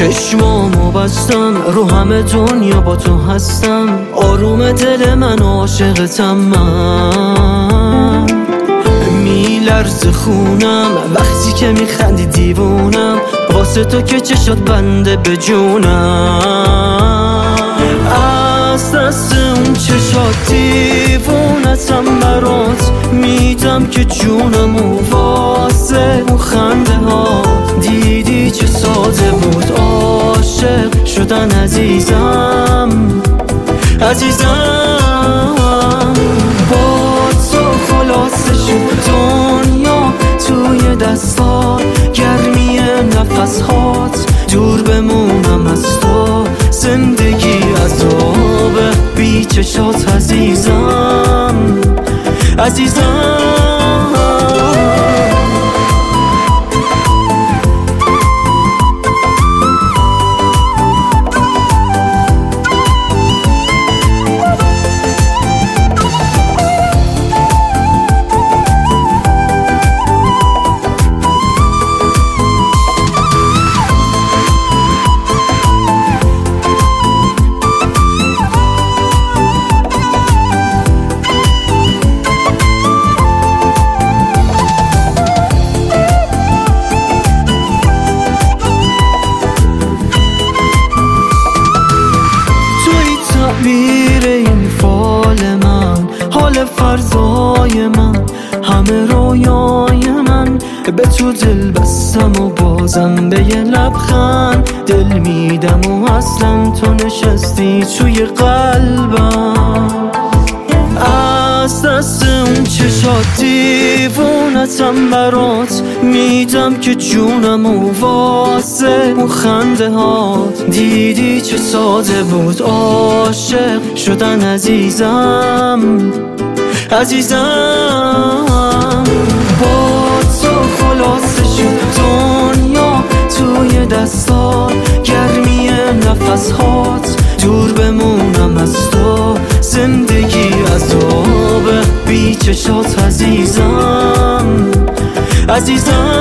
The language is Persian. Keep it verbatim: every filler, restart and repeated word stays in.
چشمامو بستم رو همه دنیا با تو هستم، آروم دل من عاشقتم، من میلرزه خونم وقتی که میخندی دیوونم، واسه تو که چشات بنده به جونم. از دست اون چشات دیوونتم برات میدم که جونمو واسه اون خنده ها. دیدی چه ساده بود عاشق شدن عزیزم، عزیزم. با تو خلاصه شد دنیا توی دستات، گرمی نفسهات دور بمونم از تو، زندگی عذابه بی چشات عزیزم، عزیزم. تعبیر این فال من، حال فردای من، همه رویای من، به تو دل بستم و بازم به یه لبخند دل میدم و اصلا تو نشستی توی قلبم. از دست اون چشات دیوونتم برات میدم که جونمو واسه اون خنده هات. دیدی چه ساده بود عاشق شدن عزیزم، عزیزم. با تو خلاصه شد دنیا توی دستات، گرمی نفسهات دور بمونم از تو، زندگی عذابه بی چشات عزیزم، عزیزم.